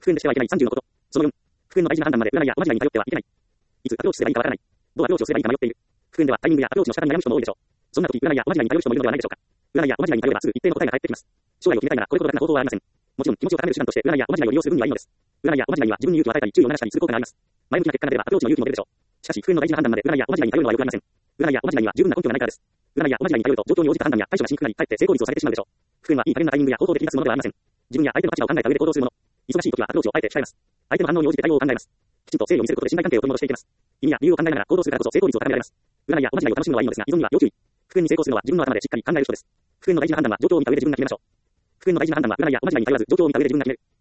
復縁でしてはいけない30のこと。その4、復縁の大事な判断まで占いやおまじないに頼ってはいけない。いつアプローチすればいいかわからない。どうアプローチをすればいいか迷っている。復縁ではタイミングやアプローチの仕方に悩む人も多いでしょう。そんな時、占いやおまじないに頼る人もいるのではないでしょうか。占いやおまじないに頼ればすぐ一定の答えが返ってきます。将来を決めたいならこれほど楽な方法はありません。もちろん気持ちを高める手段として占いやおまじないを利用する分にはいいのです。占いやおまじないには自分に勇気を与えたり注意を促したりする効果があります。前向きな結果が出ればアプローチの勇気も出るでしょう。しかし復縁の大事な判断まで占いやおまじないに頼るのは良くありません。占いやおまじないには十分な根拠がないからです。占いやおまじないに頼ると状況に応じた判断や対処がしにくくなり、かえって成功率を下げてしまうでしょう。復縁はいい加減なタイミングや方法で引き出すものではありません。自分や相手の価値観を考えた上で行動するもの。忙しい時はアプローチをあえて控えます。相手の反応に応じて対応を考えます。きちんと誠意を見せることで信頼関係を取り戻していきます。意味や理由を考えながら行動するからこそ成功率を高められます。占いやおまじないを楽しむのはいいのですが、依存には要注意。復縁に成功するのは自分の頭でしっかり考える人です。復縁の大事な判断は状況を見た上で自分が決めましょう。復縁の大事な判断は占いやおまじないに頼らず状況を見た上で自分が決める。